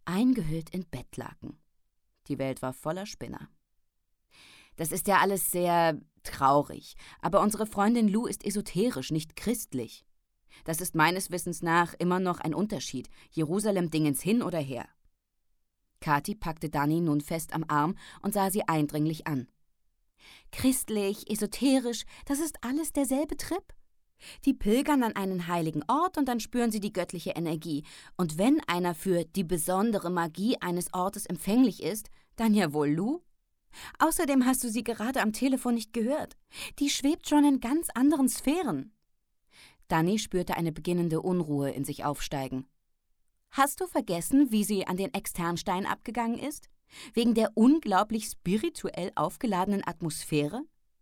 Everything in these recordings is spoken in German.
eingehüllt in Bettlaken. Die Welt war voller Spinner. »Das ist ja alles sehr traurig, aber unsere Freundin Lou ist esoterisch, nicht christlich. Das ist meines Wissens nach immer noch ein Unterschied, Jerusalem-Dingens hin oder her.« Kathi packte Dani nun fest am Arm und sah sie eindringlich an. »Christlich, esoterisch, das ist alles derselbe Trip. Die pilgern an einen heiligen Ort und dann spüren sie die göttliche Energie. Und wenn einer für die besondere Magie eines Ortes empfänglich ist, dann ja wohl Lou. Außerdem hast du sie gerade am Telefon nicht gehört. Die schwebt schon in ganz anderen Sphären.« Dani spürte eine beginnende Unruhe in sich aufsteigen. »Hast du vergessen, wie sie an den Externstein abgegangen ist? Wegen der unglaublich spirituell aufgeladenen Atmosphäre?«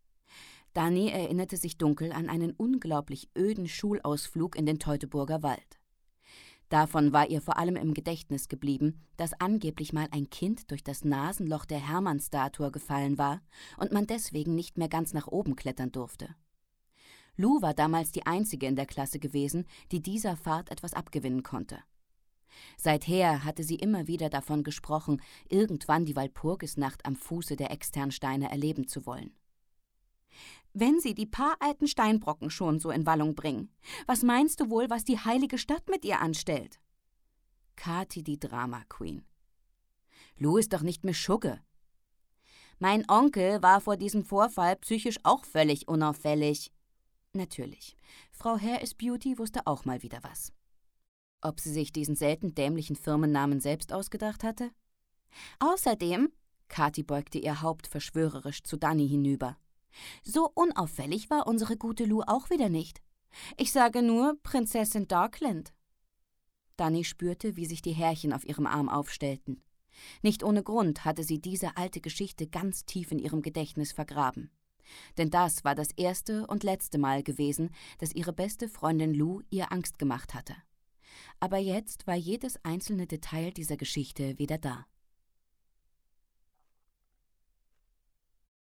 Dani erinnerte sich dunkel an einen unglaublich öden Schulausflug in den Teutoburger Wald. Davon war ihr vor allem im Gedächtnis geblieben, dass angeblich mal ein Kind durch das Nasenloch der Hermann-Statue gefallen war und man deswegen nicht mehr ganz nach oben klettern durfte. Lou war damals die einzige in der Klasse gewesen, die dieser Fahrt etwas abgewinnen konnte. Seither hatte sie immer wieder davon gesprochen, irgendwann die Walpurgisnacht am Fuße der Externsteine erleben zu wollen. »Wenn sie die paar alten Steinbrocken schon so in Wallung bringen, was meinst du wohl, was die heilige Stadt mit ihr anstellt?« Kathi, die Drama-Queen. »Lou ist doch nicht Meschugge.« »Mein Onkel war vor diesem Vorfall psychisch auch völlig unauffällig.« Natürlich, Frau Hair-is-Beauty wusste auch mal wieder was. Ob sie sich diesen selten dämlichen Firmennamen selbst ausgedacht hatte? »Außerdem«, Kathi beugte ihr Haupt verschwörerisch zu Dani hinüber, »so unauffällig war unsere gute Lou auch wieder nicht. Ich sage nur Prinzessin Darkland.« Dani spürte, wie sich die Härchen auf ihrem Arm aufstellten. Nicht ohne Grund hatte sie diese alte Geschichte ganz tief in ihrem Gedächtnis vergraben. Denn das war das erste und letzte Mal gewesen, dass ihre beste Freundin Lou ihr Angst gemacht hatte. Aber jetzt war jedes einzelne Detail dieser Geschichte wieder da.